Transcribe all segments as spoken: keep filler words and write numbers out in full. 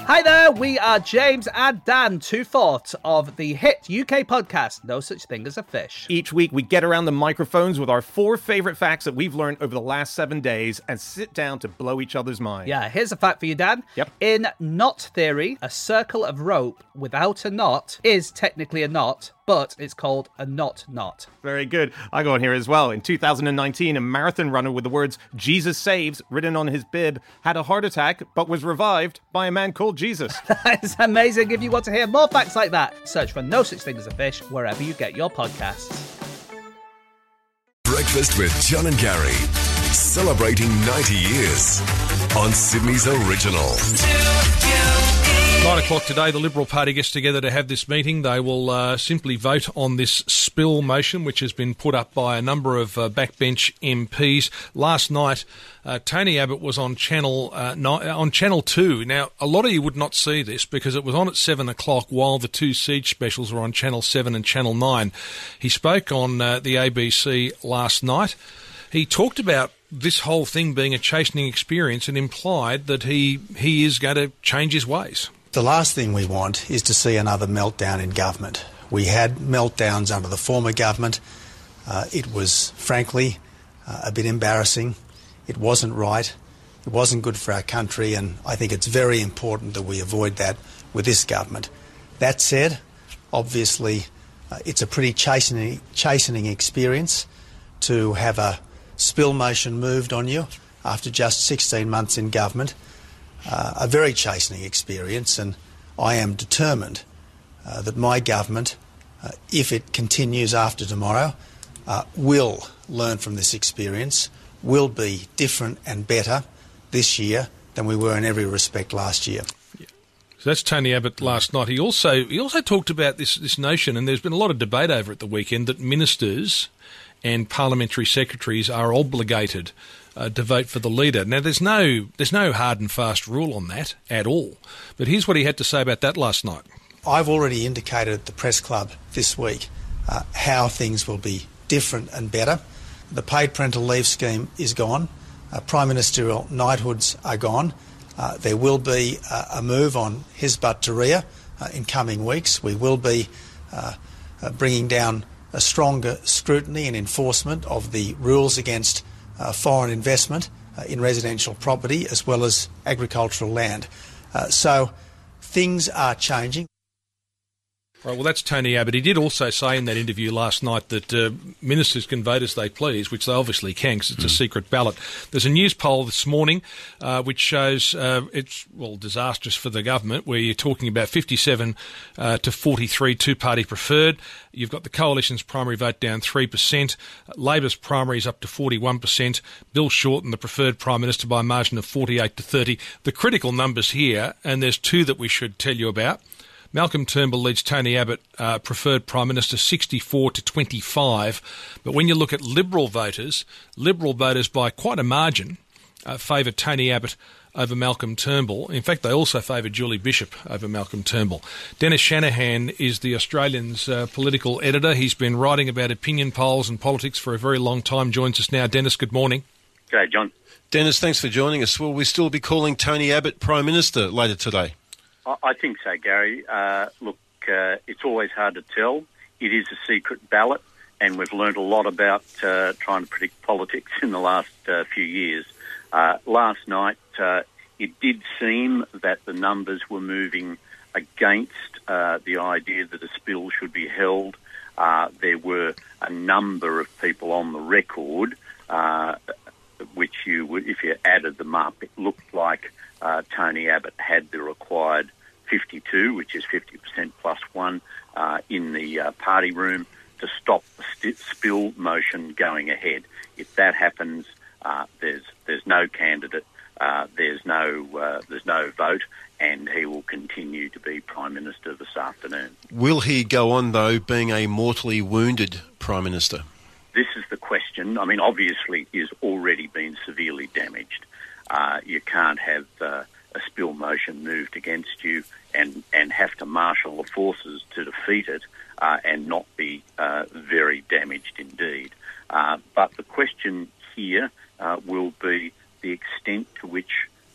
Hi there, we are James and Dan, two fourths of the hit U K podcast, No Such Thing as a Fish. Each week, we get around the microphones with our four favorite facts that we've learned over the last seven days and sit down to blow each other's minds. Yeah, here's a fact for you, Dan. Yep. In knot theory, a circle of rope without a knot is technically a knot, but it's called a knot knot. Very good. I go on here as well. In two thousand nineteen, a marathon runner with the words Jesus Saves written on his bib had a heart attack but was revived by a man called Jesus. That is amazing. If you want to hear more facts like that, search for No Such Thing as a Fish wherever you get your podcasts. Breakfast with John and Gary, celebrating ninety years on Sydney's original. Nine o'clock today, the Liberal Party gets together to have this meeting. They will uh, simply vote on this spill motion, which has been put up by a number of uh, backbench M Ps. Last night, uh, Tony Abbott was on Channel uh, ni- on Channel two. Now, a lot of you would not see this because it was on at seven o'clock while the two siege specials were on Channel seven and Channel nine. He spoke on uh, the A B C last night. He talked about this whole thing being a chastening experience and implied that he he is going to change his ways. The last thing we want is to see another meltdown in government. We had meltdowns under the former government. Uh, it was, frankly, uh, a bit embarrassing. It wasn't right. It wasn't good for our country, and I think it's very important that we avoid that with this government. That said, obviously, uh, it's a pretty chastening, chastening experience to have a spill motion moved on you after just sixteen months in government. Uh, a very chastening experience, and I am determined uh, that my government, uh, if it continues after tomorrow, uh, will learn from this experience, will be different and better this year than we were in every respect last year. Yeah. So that's Tony Abbott last night. He also he also talked about this this notion, and there's been a lot of debate over it the weekend, that ministers and parliamentary secretaries are obligated Uh, to vote for the leader. Now, there's no there's no hard and fast rule on that at all. But here's what he had to say about that last night. I've already indicated at the press club this week uh, how things will be different and better. The paid parental leave scheme is gone. Uh, Prime Ministerial knighthoods are gone. Uh, there will be uh, a move on Hizb ut-Tahrir uh, in coming weeks. We will be uh, uh, bringing down a stronger scrutiny and enforcement of the rules against Uh, foreign investment uh, in residential property as well as agricultural land. Uh, so things are changing. Right, well, that's Tony Abbott. He did also say in that interview last night that uh, ministers can vote as they please, which they obviously can because it's mm. a secret ballot. There's a news poll this morning uh, which shows uh, it's, well, disastrous for the government, where you're talking about fifty-seven uh, to forty-three two-party preferred. You've got the Coalition's primary vote down three percent. Labor's primary is up to forty-one percent. Bill Shorten, the preferred Prime Minister, by a margin of forty-eight to thirty. The critical numbers here, and there's two that we should tell you about. Malcolm Turnbull leads Tony Abbott, uh, preferred Prime Minister, sixty-four to twenty-five. But when you look at Liberal voters, Liberal voters by quite a margin uh, favour Tony Abbott over Malcolm Turnbull. In fact, they also favour Julie Bishop over Malcolm Turnbull. Dennis Shanahan is the Australian's uh, political editor. He's been writing about opinion polls and politics for a very long time. Joins us now. Dennis, good morning. G'day, John. Dennis, thanks for joining us. Will we still be calling Tony Abbott Prime Minister later today? I think so, Gary. Uh, look, uh, it's always hard to tell. It is a secret ballot, and we've learned a lot about uh, trying to predict politics in the last uh, few years. Uh, last night, uh, it did seem that the numbers were moving against uh, the idea that a spill should be held. Uh, there were a number of people on the record, uh, which you would, if you added them up, it looked like uh, Tony Abbott had the required fifty-two, which is fifty percent plus one, uh, in the uh, party room to stop the st- spill motion going ahead. If that happens, uh, there's there's no candidate, uh, there's no uh, there's no vote, and he will continue to be Prime Minister this afternoon. Will he go on, though, being a mortally wounded Prime Minister? This is the question. I mean, obviously, he's already been severely damaged. Uh, you can't have uh, a spill motion moved against you and, and have to marshal the forces to defeat it uh, and not be uh, very damaged indeed. Uh, but the question here uh, will be the extent to which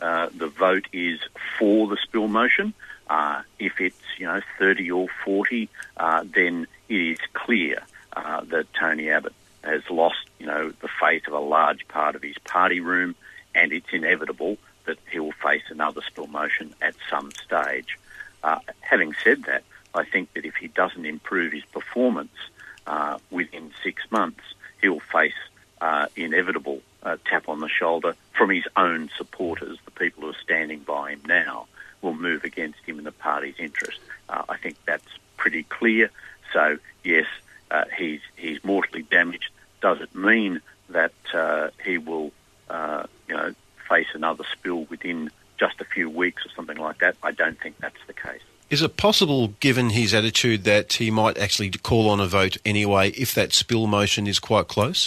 uh, the vote is for the spill motion. Uh, if it's, you know, thirty or forty, uh, then it is clear uh, that Tony Abbott has lost, you know, the faith of a large part of his party room, and it's inevitable that he will face another spill motion at some stage. Uh, having said that, I think that if he doesn't improve his performance uh, within six months, he'll face uh, inevitable uh, tap on the shoulder from his own supporters. The people who are standing by him now will move against him in the party's interest. Uh, I think that's pretty clear. So, yes, uh, he's he's mortally damaged. Does it mean that uh, he will, uh, you know, face another spill within just a few weeks or something like that? I don't think that's the case. Is it possible, given his attitude, that he might actually call on a vote anyway if that spill motion is quite close?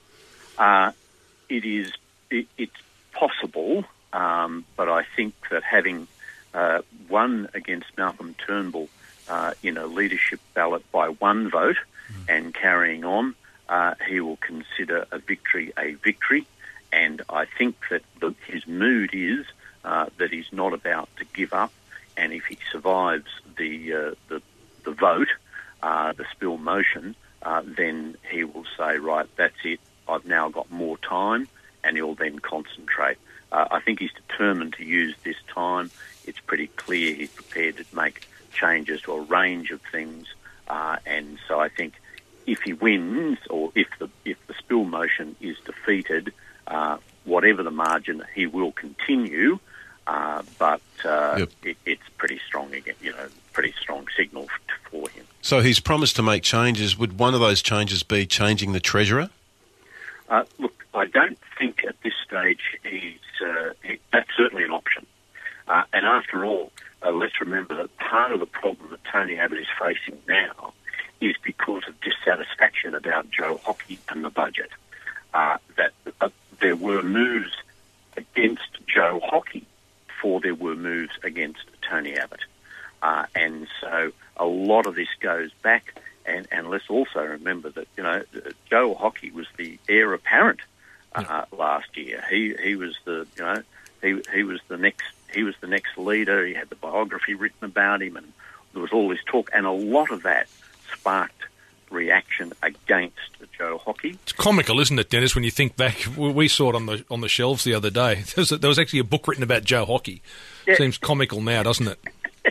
Uh, it is. It, it's possible, um, but I think that having uh, won against Malcolm Turnbull uh, in a leadership ballot by one vote mm. and carrying on, uh, he will consider a victory a victory. And I think that the, his mood is uh, that he's not about to give up. And if he survives the uh, the, the vote, uh, the spill motion, uh, then he will say, right, that's it, I've now got more time, and he'll then concentrate. Uh, I think he's determined to use this time. It's pretty clear he's prepared to make changes to a range of things. Uh, and so I think if he wins, or if the if the spill motion is defeated, uh, whatever the margin, he will continue. Uh, but uh, yep. it, it's pretty strong again, you know, pretty strong signal f- for him. So he's promised to make changes. Would one of those changes be changing the treasurer? Uh, look, I don't think at this stage he's uh, he, that's certainly an option. Uh, and after all, uh, let's remember that part of the problem that Tony Abbott is facing now is because of dissatisfaction about Joe Hockey and the budget. Uh, that uh, there were moves against Joe Hockey before there were moves against Tony Abbott. Uh, and so a lot of this goes back, and, and let's also remember that, you know, Joe Hockey was the heir apparent uh, yeah. last year. He he was the, you know, he he was the next he was the next leader. He had the biography written about him, and there was all this talk, and a lot of that sparked reaction against Joe Hockey. It's comical, isn't it, Dennis, when you think back? We saw it on the on the shelves the other day. There was, there was actually a book written about Joe Hockey. Yeah. Seems comical now, doesn't it?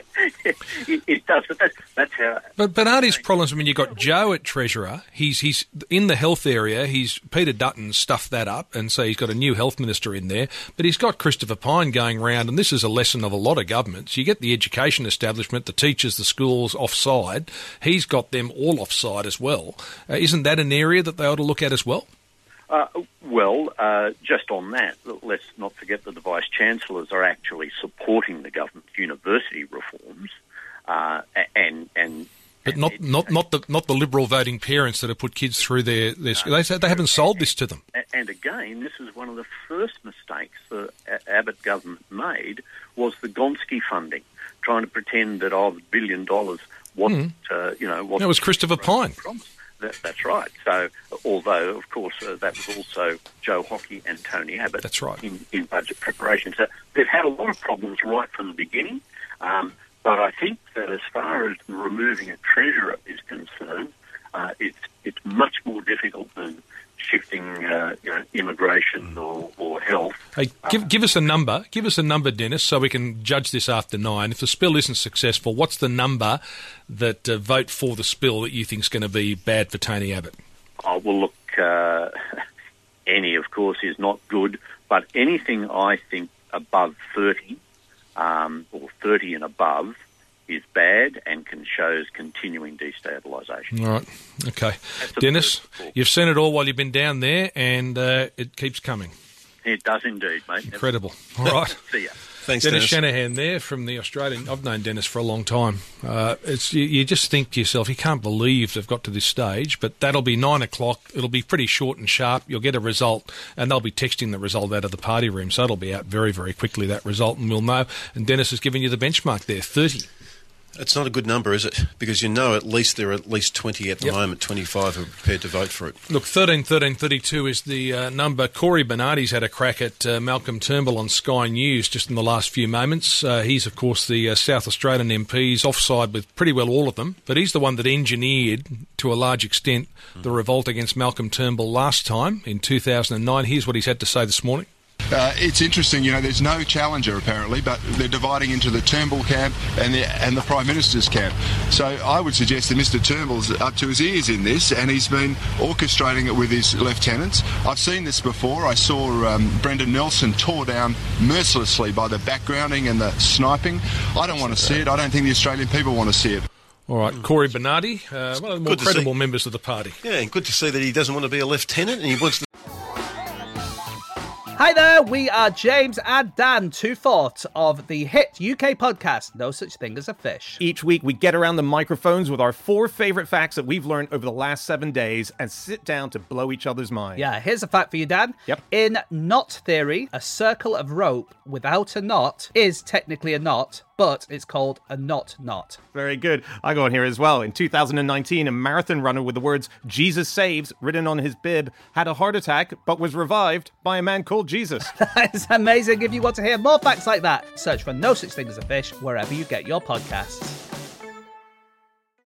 it, it does, but that's, that's how... But, but aren't his problems, I mean, you've got Joe at Treasurer, he's he's in the health area, he's Peter Dutton stuffed that up, and so he's got a new health minister in there, but he's got Christopher Pyne going round, and this is a lesson of a lot of governments. You get the education establishment, the teachers, the schools offside. He's got them all offside as well. Uh, isn't that an area that they ought to look at as well? Uh, well, uh, just on that, let's not forget that the Vice-Chancellors are actually supporting the government's university reforms, uh, and and but and not it, not not the not the Liberal voting parents that have put kids through their their school. They they haven't sold this to them. And again, this is one of the first mistakes the Abbott government made, was the Gonski funding, trying to pretend that oh, the billion dollars wasn't mm. uh, you know wasn't that was Christopher Pyne. That, that's right. So, although, of course, uh, that was also Joe Hockey and Tony Abbott that's right. in, in budget preparation. So they've had a lot of problems right from the beginning. Um, but I think that as far as removing a treasurer is concerned, uh, it's it's much more difficult than shifting uh, you know, immigration or, or health. Hey, give, give us a number. Give us a number, Dennis, so we can judge this after nine. If the spill isn't successful, what's the number that uh, vote for the spill that you think is going to be bad for Tony Abbott? Oh, well, look, uh, any, of course, is not good, but anything I think above thirty, um, or thirty and above, is bad and can shows continuing destabilisation. All right. Okay. Dennis, you've seen it all while you've been down there, and uh, it keeps coming. It does indeed, mate. Incredible. All right. See ya. Thanks, Dennis, Dennis Shanahan there from the Australian. I've known Dennis for a long time. Uh, it's you, you just think to yourself, you can't believe they've got to this stage, but that'll be nine o'clock. It'll be pretty short and sharp. You'll get a result, and they'll be texting the result out of the party room, so it'll be out very, very quickly, that result, and we'll know. And Dennis has given you the benchmark there, thirty. It's not a good number, is it? Because you know at least there are at least twenty at the Yep. moment, twenty-five who are prepared to vote for it. Look, thirteen thirteen thirty-two is the uh, number. Corey Bernardi's had a crack at uh, Malcolm Turnbull on Sky News just in the last few moments. Uh, he's, of course, the uh, South Australian M P. He's offside with pretty well all of them, but he's the one that engineered, to a large extent, the revolt against Malcolm Turnbull last time in two thousand nine. Here's what he's had to say this morning. Uh, it's interesting, you know, there's no challenger apparently, but they're dividing into the Turnbull camp and the and the Prime Minister's camp. So I would suggest that Mister Turnbull's up to his ears in this, and he's been orchestrating it with his lieutenants. I've seen this before. I saw um, Brendan Nelson tore down mercilessly by the backgrounding and the sniping. I don't want to see it. I don't think the Australian people want to see it. All right, Corey Bernardi, uh, one of the more Good to credible see. members of the party. Yeah, and good to see that he doesn't want to be a lieutenant and he wants to... Hi there, we are James and Dan, two-fourths of the hit U K podcast, No Such Thing as a Fish. Each week, we get around the microphones with our four favorite facts that we've learned over the last seven days and sit down to blow each other's minds. Yeah, here's a fact for you, Dan. Yep. In knot theory, a circle of rope without a knot is technically a knot, but it's called a knot knot. Very good. I go on here as well. In two thousand nineteen, a marathon runner with the words Jesus Saves written on his bib had a heart attack but was revived by a man called Jesus. That's amazing. If you want to hear more facts like that, search for No Such Thing as a Fish wherever you get your podcasts.